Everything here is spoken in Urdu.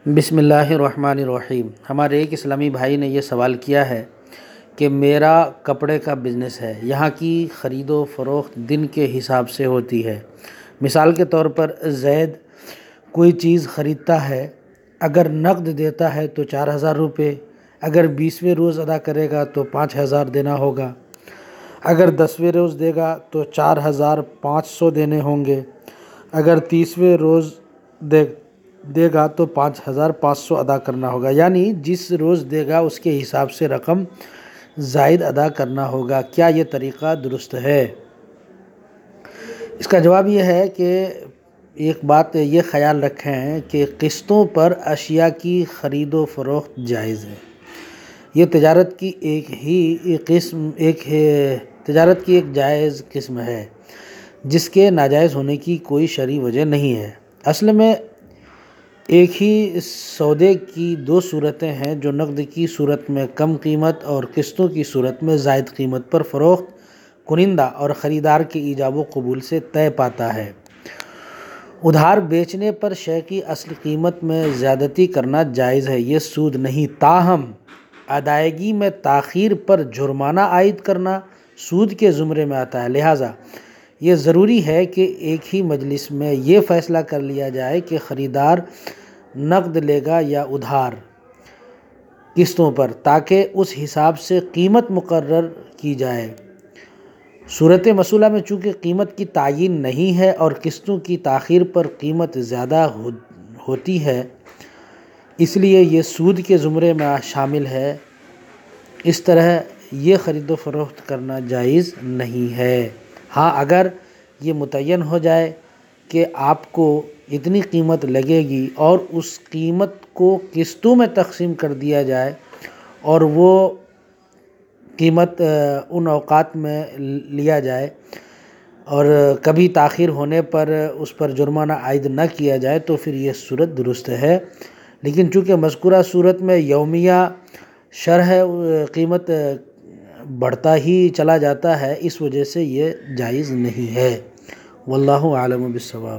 بسم اللہ الرحمن الرحیم۔ ہمارے ایک اسلامی بھائی نے یہ سوال کیا ہے کہ میرا کپڑے کا بزنس ہے، یہاں کی خرید و فروخت دن کے حساب سے ہوتی ہے۔ مثال کے طور پر زید کوئی چیز خریدتا ہے، اگر نقد دیتا ہے تو 4000 روپے، اگر 20ویں روز ادا کرے گا تو 5000 دینا ہوگا، اگر 10ویں روز دے گا تو 4500 دینے ہوں گے، اگر 30ویں روز دے گا تو 5500 ادا کرنا ہوگا، یعنی جس روز دے گا اس کے حساب سے رقم زائد ادا کرنا ہوگا۔ کیا یہ طریقہ درست ہے؟ اس کا جواب یہ ہے کہ ایک بات یہ خیال رکھیں کہ قسطوں پر اشیاء کی خرید و فروخت جائز ہے۔ یہ تجارت کی ایک جائز قسم ہے جس کے ناجائز ہونے کی کوئی شرعی وجہ نہیں ہے۔ اصل میں ایک ہی سودے کی دو صورتیں ہیں جو نقد کی صورت میں کم قیمت اور قسطوں کی صورت میں زائد قیمت پر فروخت کنندہ اور خریدار کے ایجاب و قبول سے طے پاتا ہے۔ ادھار بیچنے پر شے کی اصل قیمت میں زیادتی کرنا جائز ہے، یہ سود نہیں۔ تاہم ادائیگی میں تاخیر پر جرمانہ عائد کرنا سود کے زمرے میں آتا ہے، لہٰذا یہ ضروری ہے کہ ایک ہی مجلس میں یہ فیصلہ کر لیا جائے کہ خریدار نقد لے گا یا ادھار قسطوں پر، تاکہ اس حساب سے قیمت مقرر کی جائے۔ صورت مسئلہ میں چونکہ قیمت کی تعیین نہیں ہے اور قسطوں کی تاخیر پر قیمت زیادہ ہوتی ہے، اس لیے یہ سود کے زمرے میں شامل ہے۔ اس طرح یہ خرید و فروخت کرنا جائز نہیں ہے۔ ہاں، اگر یہ متعین ہو جائے کہ آپ کو اتنی قیمت لگے گی اور اس قیمت کو قسطوں میں تقسیم کر دیا جائے اور وہ قیمت ان اوقات میں لیا جائے اور کبھی تاخیر ہونے پر اس پر جرمانہ عائد نہ کیا جائے تو پھر یہ صورت درست ہے، لیکن چونکہ مذکورہ صورت میں یومیہ شرح قیمت بڑھتا ہی چلا جاتا ہے، اس وجہ سے یہ جائز نہیں ہے۔ واللہ اعلم بالصواب۔